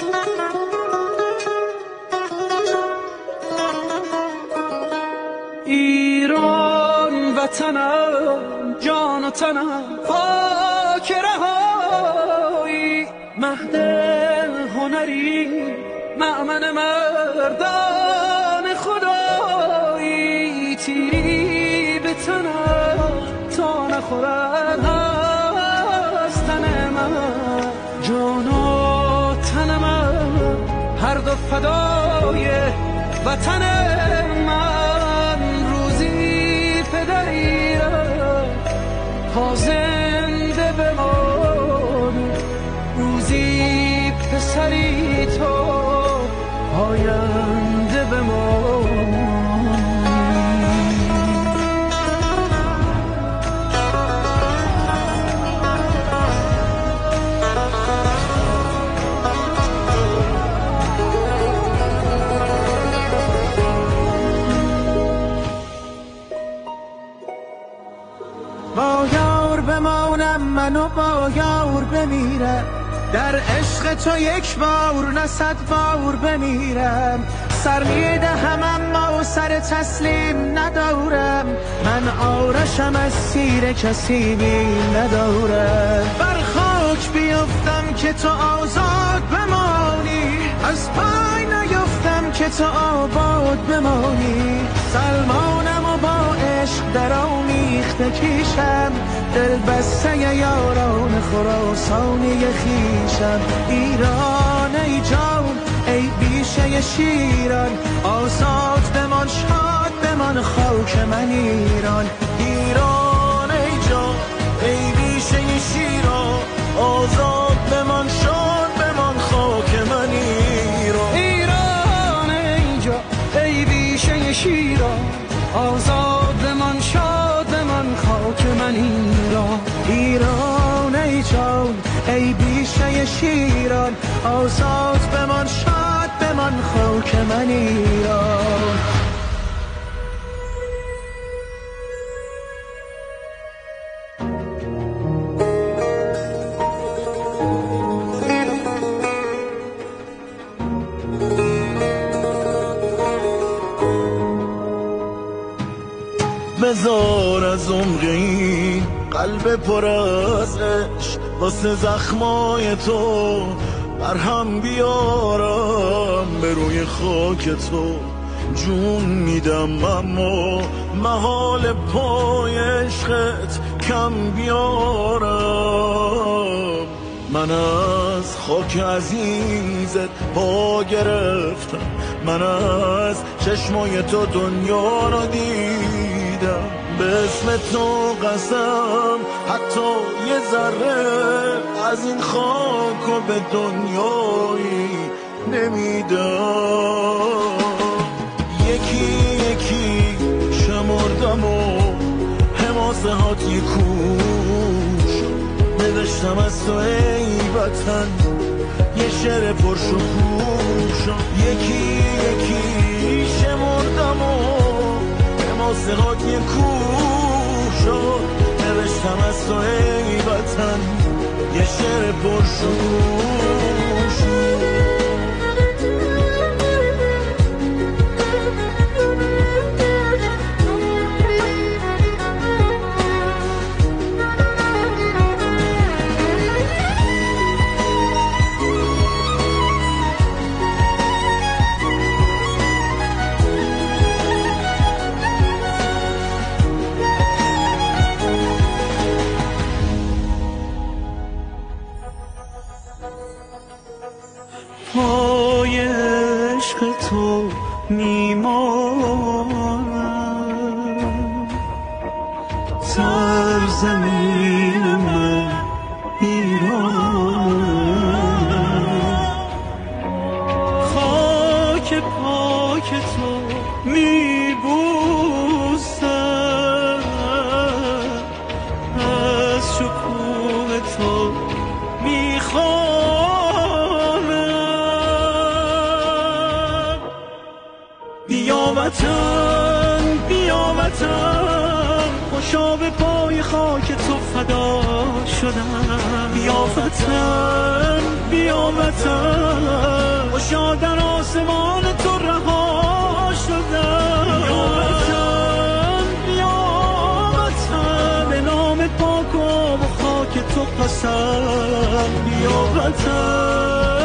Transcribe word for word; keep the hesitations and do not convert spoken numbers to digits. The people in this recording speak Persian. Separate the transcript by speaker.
Speaker 1: ایران وطنم، جان و تنم پاک رهایی، مهد هنری مأمن مردان خدایی، تیری به تنم تا نخورد از تن من، جان و تن من هر دو فدای وطن من. روزی پدر ایران تا زنده بمانی، روزی پسری تو آینده بمانی.
Speaker 2: با یار بمانم منو با یار بمیرم، در عشق تو یک بار نه صد بار بمیرم. سر میدهم اما سر تسلیم ندارم، من آرشم از سیر کسی بیم ندارم. بر خاک بیفتم که تو آزاد بمانی، از پای نیفتم که تو آباد بمانی. سلمانم و با عشق در آمیخته کیشم، دل بسته یاران خراسانی خیشم. ایران ای جان ای بیشه شیران، آزاد بمان شاد بمان خاک من ایران. ایران ای جان ای بیشه شیران، آزاد بمان شاد بمان خاک من ایران.
Speaker 1: ایران ای جان ای بیشه شیران، آزاد بمان شاد بمان خاک من ایران.
Speaker 2: ایران ای جان ای بیشه شیران، آزاد بمان شاد بمان خاک من ایران.
Speaker 3: بذار از عمق این قلب پر از عشق، واسه زخمای تو برهم بیارم. به روی خاک تو جون میدم اما محال پای عشقت کم بیارم. من از خاک عزیزت پا گرفتم، من از چشمای تو دنیا رو دیدم. به اسم تو قسم حتی یه ذره از این خاک و به دنیایی نمیدم. یکی یکی شمردم و حماسه هات یه کوش، نوشتم از تو ای وطن یه شعر پرشکوش. یکی یکی شمردم و حماسه هات یه کوش، نوشتم از تو ای وطن یه شعر پرشکوش.
Speaker 1: پای عشق تو میمانم، سرزمین من ایران. خاک پاک تو میبوسم، از شکوه تو میخوام. بیا وطن بیا وطن، خوشا به پای خاک تو فدا شدم. بیا وطن بیا وطن،
Speaker 3: خوشا در آسمان تو رها شدم. بیا وطن بیا وطن به نام پاک و خاک تو پسند. بیا وطن